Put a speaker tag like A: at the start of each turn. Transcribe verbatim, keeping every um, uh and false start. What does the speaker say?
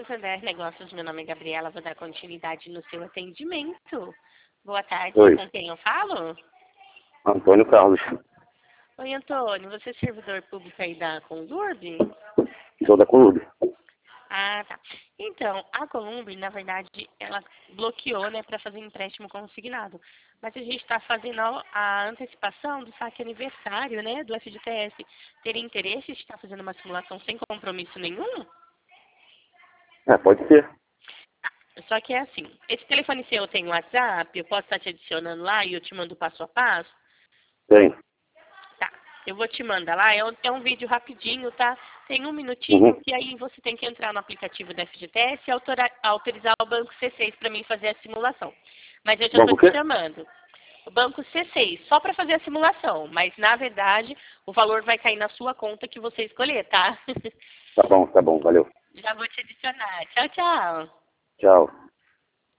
A: Santander Negócios, meu nome é Gabriela, vou dar continuidade no seu atendimento. Boa tarde,
B: Oi.
A: com quem eu falo?
B: Antônio Carlos.
A: Oi, Antônio, você é servidor público aí da Columbi?
B: Sou da Columbi.
A: Ah, tá. Então, a Columbi, na verdade, ela bloqueou, né, para fazer empréstimo consignado. Mas a gente está fazendo a, a antecipação do saque aniversário, né, do F G T S. Teria interesse de estar fazendo uma simulação sem compromisso nenhum?
B: É, pode ser.
A: Só que é assim, esse telefone seu tem WhatsApp, eu posso estar te adicionando lá e eu te mando passo a passo?
B: Tem.
A: Tá, eu vou te mandar lá, é um, é um vídeo rapidinho, tá? Tem um minutinho,
B: Uhum.
A: que aí você tem que entrar no aplicativo da F G T S e autora, autorizar o Banco C seis para mim fazer a simulação. Mas eu já
B: Banco
A: estou
B: o quê?
A: te chamando. O Banco C seis, só para fazer a simulação, mas na verdade o valor vai cair na sua conta que você escolher, tá?
B: Tá bom, tá bom, valeu.
A: Já vou te adicionar. Tchau, tchau.
B: Tchau.